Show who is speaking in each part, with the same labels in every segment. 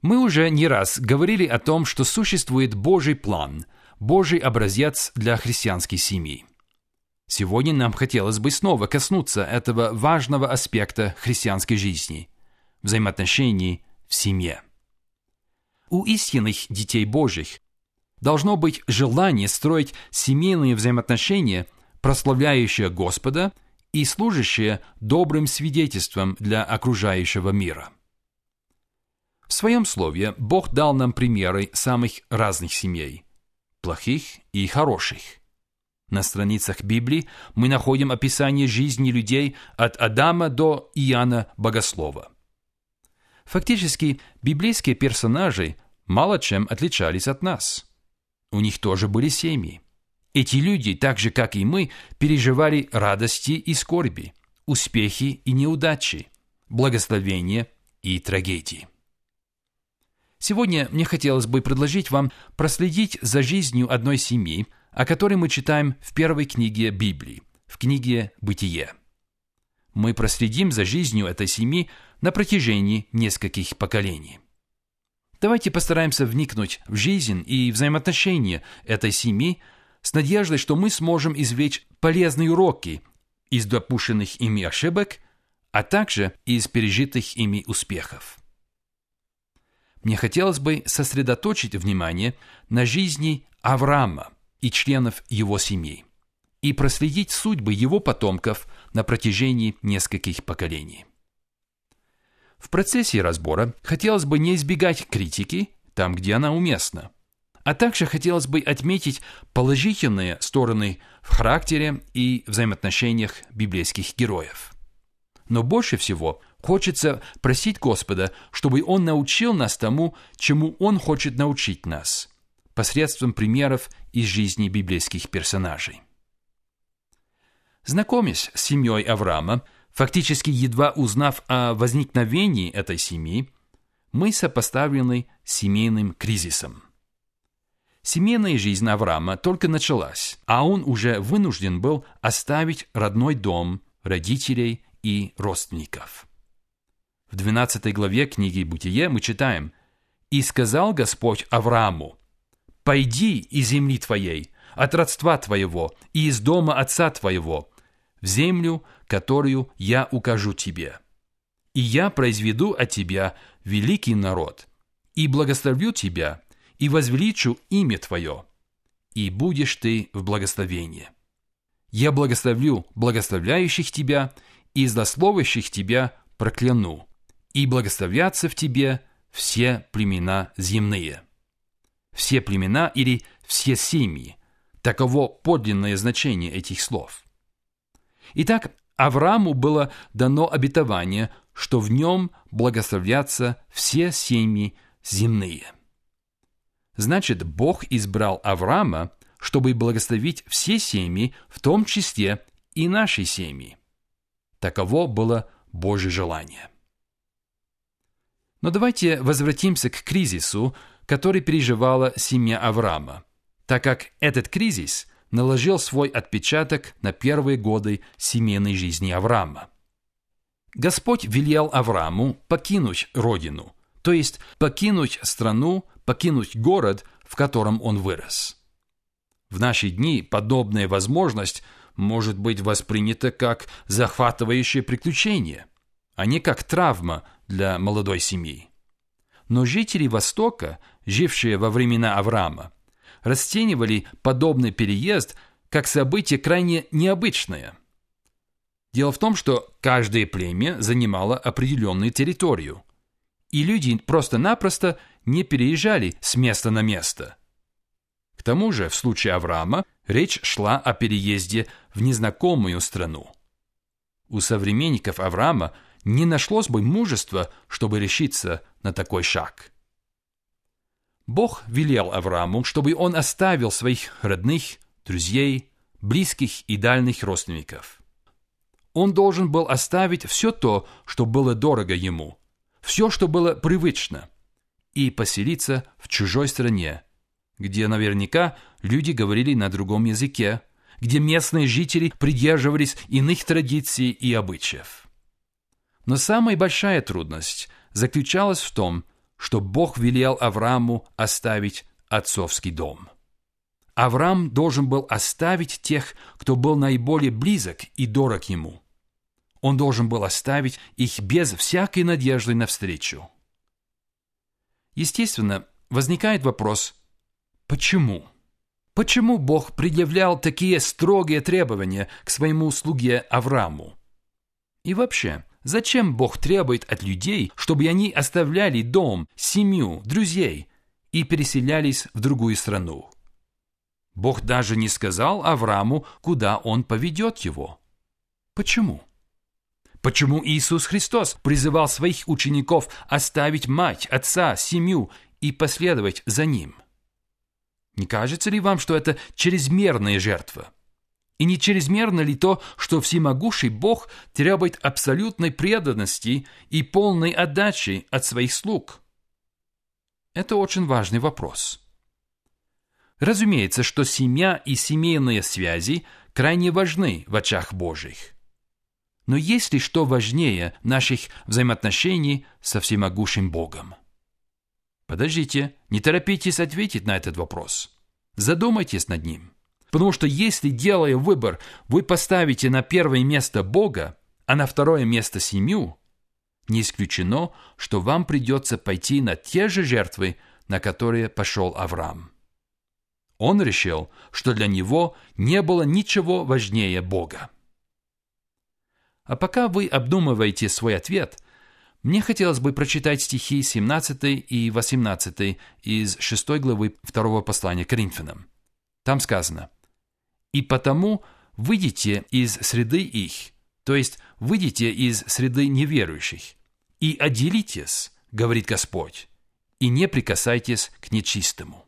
Speaker 1: Мы уже не раз говорили о том, что существует Божий план, Божий образец для христианской семьи. Сегодня нам хотелось бы снова коснуться этого важного аспекта христианской жизни – взаимоотношений в семье. У истинных детей Божьих должно быть желание строить семейные взаимоотношения, прославляющие Господа и служащие добрым свидетельством для окружающего мира. В своем слове Бог дал нам примеры самых разных семей – плохих и хороших. На страницах Библии мы находим описание жизни людей от Адама до Иоанна Богослова. Фактически, библейские персонажи мало чем отличались от нас. У них тоже были семьи. Эти люди, так же как и мы, переживали радости и скорби, успехи и неудачи, благословения и трагедии. Сегодня мне хотелось бы предложить вам проследить за жизнью одной семьи, о которой мы читаем в первой книге Библии, в книге «Бытие». Мы проследим за жизнью этой семьи на протяжении нескольких поколений. Давайте постараемся вникнуть в жизнь и взаимоотношения этой семьи с надеждой, что мы сможем извлечь полезные уроки из допущенных ими ошибок, а также из пережитых ими успехов. Мне хотелось бы сосредоточить внимание на жизни Авраама и членов его семьи и проследить судьбы его потомков на протяжении нескольких поколений. В процессе разбора хотелось бы не избегать критики там, где она уместна, а также хотелось бы отметить положительные стороны в характере и взаимоотношениях библейских героев. Но больше всего хочется просить Господа, чтобы Он научил нас тому, чему Он хочет научить нас, посредством примеров из жизни библейских персонажей. Знакомясь с семьей Авраама, фактически едва узнав о возникновении этой семьи, мы сопоставлены с семейным кризисом. Семейная жизнь Авраама только началась, а он уже вынужден был оставить родной дом, родителей и родственников. В 12 главе книги «Бытие» мы читаем: «И сказал Господь Аврааму: пойди из земли твоей, от родства твоего и из дома отца твоего, в землю, которую я укажу тебе. И я произведу от тебя великий народ, и благословлю тебя, и возвеличу имя твое, и будешь ты в благословении. Я благословлю благословляющих тебя, и злословящих тебя прокляну, и благословятся в тебе все племена земные». Все племена или все семьи – таково подлинное значение этих слов. Итак, Аврааму было дано обетование, что в нем благословятся все семьи земные. Значит, Бог избрал Авраама, чтобы благословить все семьи, в том числе и наши семьи. Таково было Божье желание. Но давайте возвратимся к кризису, который переживала семья Авраама, так как этот кризис наложил свой отпечаток на первые годы семейной жизни Авраама. Господь велел Аврааму покинуть родину, то есть покинуть страну, покинуть город, в котором он вырос. В наши дни подобная возможность может быть воспринята как захватывающее приключение, а не как травма для молодой семьи. Но жители Востока, жившие во времена Авраама, расценивали подобный переезд как событие крайне необычное. Дело в том, что каждое племя занимало определенную территорию, и люди просто-напросто не переезжали с места на место. К тому же, в случае Авраама, речь шла о переезде в незнакомую страну. У современников Авраама не нашлось бы мужества, чтобы решиться на такой шаг. Бог велел Аврааму, чтобы он оставил своих родных, друзей, близких и дальних родственников. Он должен был оставить все то, что было дорого ему, все, что было привычно, и поселиться в чужой стране, где наверняка люди говорили на другом языке, где местные жители придерживались иных традиций и обычаев. Но самая большая трудность заключалась в том, что Бог велел Аврааму оставить отцовский дом. Авраам должен был оставить тех, кто был наиболее близок и дорог ему. Он должен был оставить их без всякой надежды на встречу. Естественно, возникает вопрос, почему? Почему Бог предъявлял такие строгие требования к своему слуге Аврааму? И вообще, зачем Бог требует от людей, чтобы они оставляли дом, семью, друзей и переселялись в другую страну? Бог даже не сказал Аврааму, куда он поведет его. Почему? Почему Иисус Христос призывал своих учеников оставить мать, отца, семью и последовать за Ним? Не кажется ли вам, что это чрезмерная жертва? И не чрезмерно ли то, что всемогущий Бог требует абсолютной преданности и полной отдачи от своих слуг? Это очень важный вопрос. Разумеется, что семья и семейные связи крайне важны в очах Божьих. Но есть ли что важнее наших взаимоотношений со всемогущим Богом? Подождите, не торопитесь ответить на этот вопрос. Задумайтесь над ним. Потому что если, делая выбор, вы поставите на первое место Бога, а на второе место семью, не исключено, что вам придется пойти на те же жертвы, на которые пошел Авраам. Он решил, что для него не было ничего важнее Бога. А пока вы обдумываете свой ответ, мне хотелось бы прочитать стихи 17 и 18 из 6 главы 2 послания к Коринфянам. Там сказано: «И потому выйдите из среды их, то есть выйдите из среды неверующих, и отделитесь, говорит Господь, и не прикасайтесь к нечистому».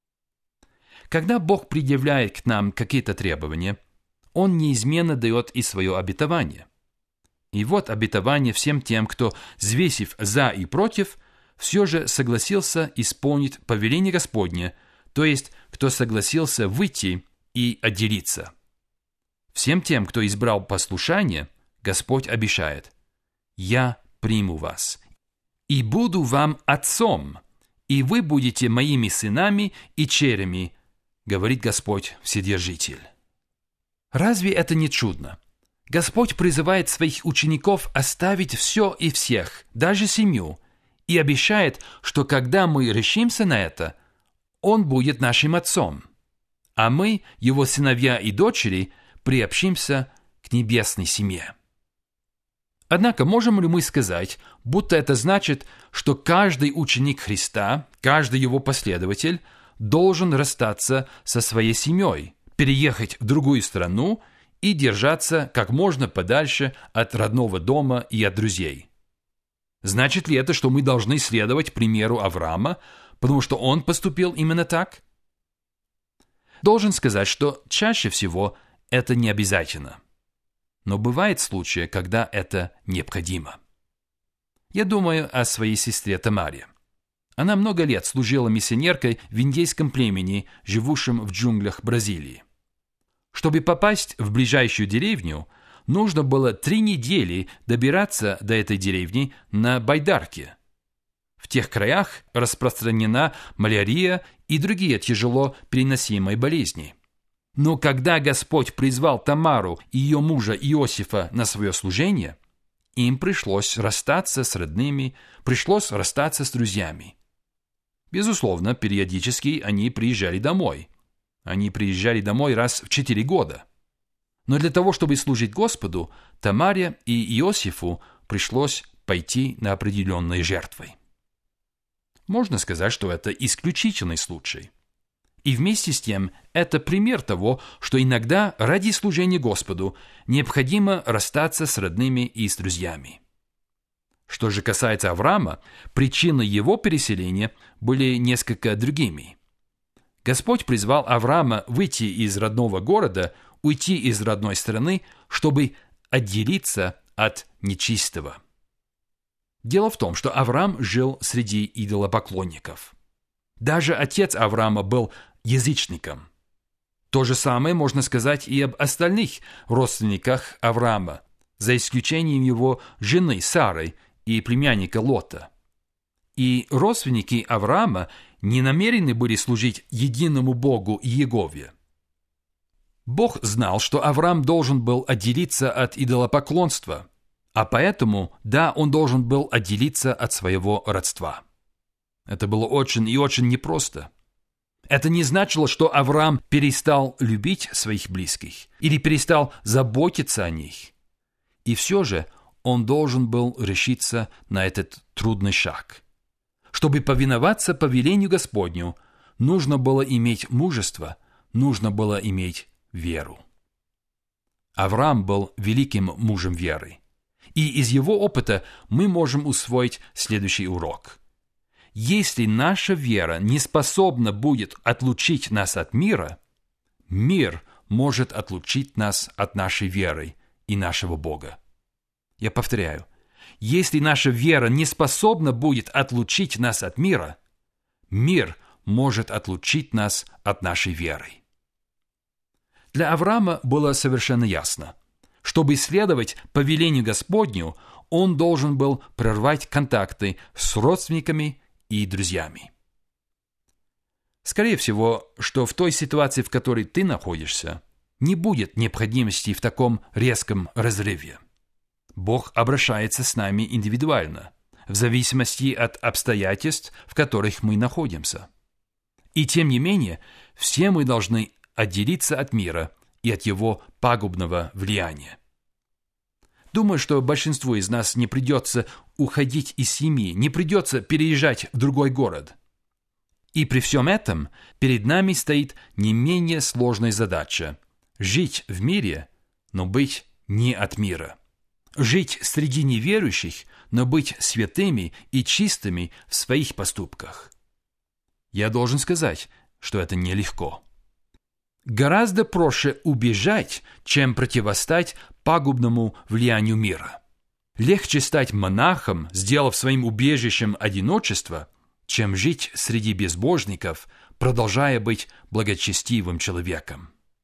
Speaker 1: Когда Бог предъявляет к нам какие-то требования, Он неизменно дает и свое обетование. И вот обетование всем тем, кто, взвесив за и против, все же согласился исполнить повеление Господне, то есть кто согласился выйти и отделиться. Всем тем, кто избрал послушание, Господь обещает: «Я приму вас, и буду вам отцом, и вы будете моими сынами и дочерями, говорит Господь Вседержитель». Разве это не чудно? Господь призывает своих учеников оставить все и всех, даже семью, и обещает, что когда мы решимся на это, Он будет нашим отцом, а мы, Его сыновья и дочери, приобщимся к небесной семье. Однако можем ли мы сказать, будто это значит, что каждый ученик Христа, каждый Его последователь должен расстаться со своей семьей, переехать в другую страну и держаться как можно подальше от родного дома и от друзей? Значит ли это, что мы должны следовать примеру Авраама, потому что он поступил именно так? Должен сказать, что чаще всего это не обязательно. Но бывают случаи, когда это необходимо. Я думаю о своей сестре Тамаре. Она много лет служила миссионеркой в индейском племени, живущем в джунглях Бразилии. Чтобы попасть в ближайшую деревню, нужно было 3 недели добираться до этой деревни на байдарке. В тех краях распространена малярия и другие тяжело переносимые болезни. Но когда Господь призвал Тамару и ее мужа Иосифа на свое служение, им пришлось расстаться с родными, пришлось расстаться с друзьями. Безусловно, периодически они приезжали домой. Они приезжали домой раз в 4 года. Но для того, чтобы служить Господу, Тамаре и Иосифу пришлось пойти на определенные жертвы. Можно сказать, что это исключительный случай. И вместе с тем, это пример того, что иногда ради служения Господу необходимо расстаться с родными и с друзьями. Что же касается Авраама, причины его переселения были несколько другими. Господь призвал Авраама выйти из родного города, уйти из родной страны, чтобы отделиться от нечистого. Дело в том, что Авраам жил среди идолопоклонников. Даже отец Авраама был язычником. То же самое можно сказать и об остальных родственниках Авраама, за исключением его жены Сары и племянника Лота. И родственники Авраама не намерены были служить единому Богу Иегове. Бог знал, что Авраам должен был отделиться от идолопоклонства, а поэтому, да, он должен был отделиться от своего родства. Это было очень и очень непросто. Это не значило, что Авраам перестал любить своих близких или перестал заботиться о них. И все же он должен был решиться на этот трудный шаг. Чтобы повиноваться повелению Господню, нужно было иметь мужество, нужно было иметь веру. Авраам был великим мужем веры. И из его опыта мы можем усвоить следующий урок. Если наша вера не способна будет отлучить нас от мира, мир может отлучить нас от нашей веры и нашего Бога. Я повторяю, если наша вера не способна будет отлучить нас от мира, мир может отлучить нас от нашей веры. Для Авраама было совершенно ясно. Чтобы следовать повелению Господню, он должен был прервать контакты с родственниками и друзьями. Скорее всего, что в той ситуации, в которой ты находишься, не будет необходимости в таком резком разрыве. Бог обращается с нами индивидуально, в зависимости от обстоятельств, в которых мы находимся. И тем не менее, все мы должны отделиться от мира и от его пагубного влияния. Думаю, что большинству из нас не придется уходить из семьи, не придется переезжать в другой город. И при всем этом перед нами стоит не менее сложная задача – жить в мире, но быть не от мира. Жить среди неверующих, но быть святыми и чистыми в своих поступках. Я должен сказать, что это нелегко. Гораздо проще убежать, чем противостать пагубному влиянию мира. Легче стать монахом, сделав своим убежищем одиночество, чем жить среди безбожников, продолжая быть благочестивым человеком.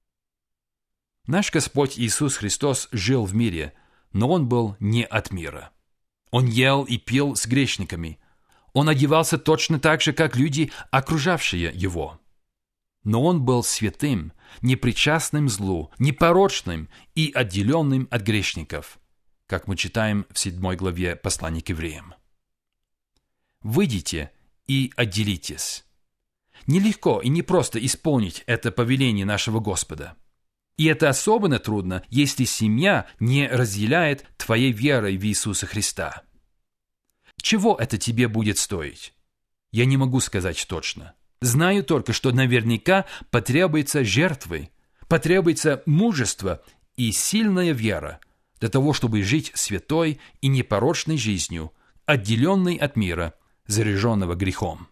Speaker 1: Наш Господь Иисус Христос жил в мире, но Он был не от мира. Он ел и пил с грешниками. Он одевался точно так же, как люди, окружавшие Его. Но Он был святым, непричастным злу, непорочным и отделенным от грешников, как мы читаем в 7 главе послания к евреям. «Выйдите и отделитесь». Нелегко и непросто исполнить это повеление нашего Господа. И это особенно трудно, если семья не разделяет твоей верой в Иисуса Христа. Чего это тебе будет стоить? Я не могу сказать точно. Знаю только, что наверняка потребуется жертвы, потребуется мужество и сильная вера для того, чтобы жить святой и непорочной жизнью, отделенной от мира, заряженного грехом.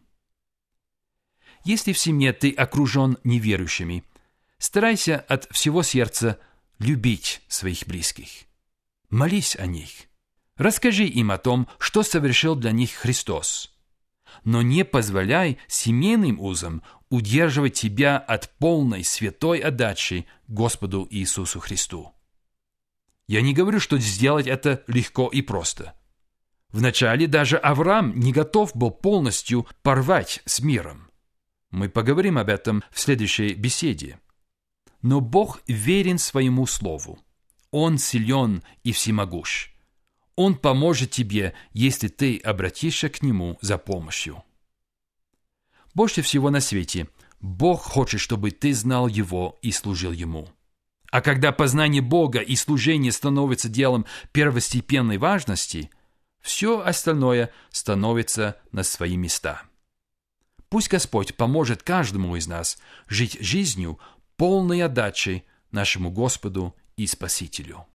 Speaker 1: Если в семье ты окружен неверующими, старайся от всего сердца любить своих близких. Молись о них. Расскажи им о том, что совершил для них Христос. Но не позволяй семейным узам удерживать тебя от полной святой отдачи Господу Иисусу Христу. Я не говорю, что сделать это легко и просто. Вначале даже Авраам не готов был полностью порвать с миром. Мы поговорим об этом в следующей беседе. Но Бог верен своему слову. Он силен и всемогущ. Он поможет тебе, если ты обратишься к Нему за помощью. Больше всего на свете Бог хочет, чтобы ты знал Его и служил Ему. А когда познание Бога и служение становится делом первостепенной важности, все остальное становится на свои места. Пусть Господь поможет каждому из нас жить жизнью, полной отдачей нашему Господу и Спасителю.